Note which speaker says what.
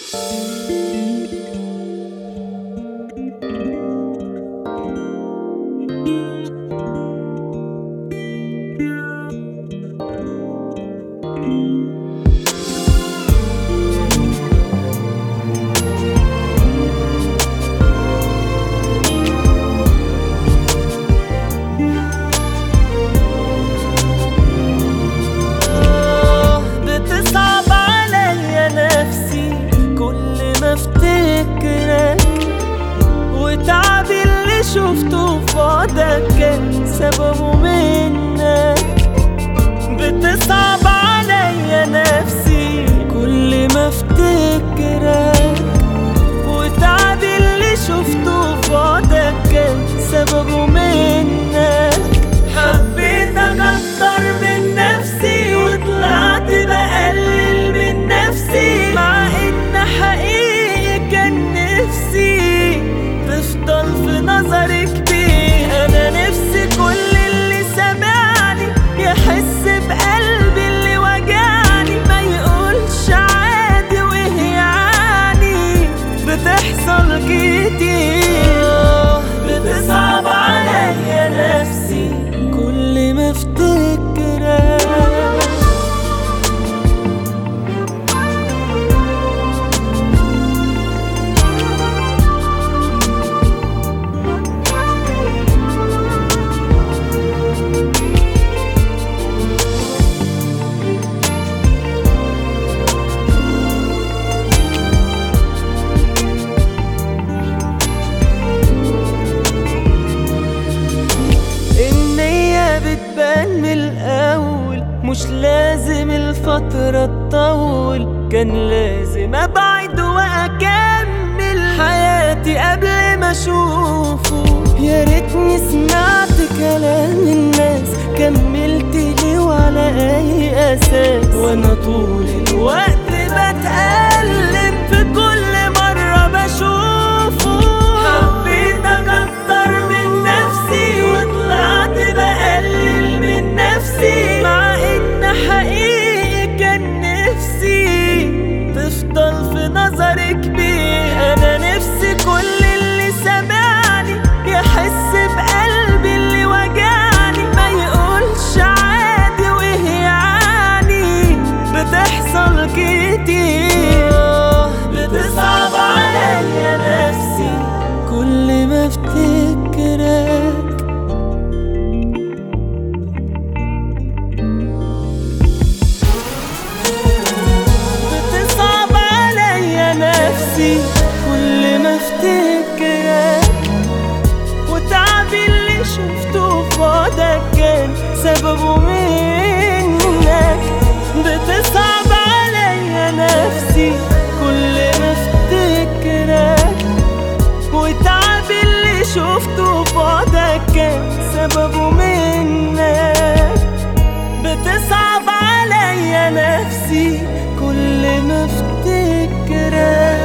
Speaker 1: بتصعب عليا نفسي كل ما افتكرك، وتعبي اللي شفته في بعدك كان سببه منك. بتصعب عليا نفسي كل ما افتكرك، وتعبي اللي شفته في بعدك كان سببه منك. حبيتك اكتر من نفسي وطلعت بقلل من نفسي، مع ان حقيقي كان نفسي تفضل في نظري كبير. انا نفسي كل اللي سمعني يحس بقلبي اللي وجعني، ما يقولش عادي وهي يعني بتحصل كتير. بتصعب عليا نفسي كل ما افتكرك. بتبان من الأول، مش لازم الفترة تطول، كان لازم أبعد وأكمل حياتي قبل ما أشوفه. يا ريتني سمعت كلام الناس، كملت ليه وعلى أي أساس؟ وأنا طول الوقت بتألم في كل مرة بشوفه. حبيتك أكتر من نفسي وطلعت بقلل من نفسي، مع ان حقيقي كان نفسي تفضل في نظري كبير. انا نفسي كل اللي سمعني يحس بقلبي اللي وجعني، ما يقولش عادي وهي يعني بتحصل كتير. بتصعب عليا نفسي كل ما افتكرك. كل ما افتكرك، وتعبي اللي شفته في بعدك كان سببه منك. بتصعب عليا نفسي كل ما افتكرك، وتعبي اللي شفته في بعدك كان سببه منك. بتصعب عليا نفسي كل ما افتكرك.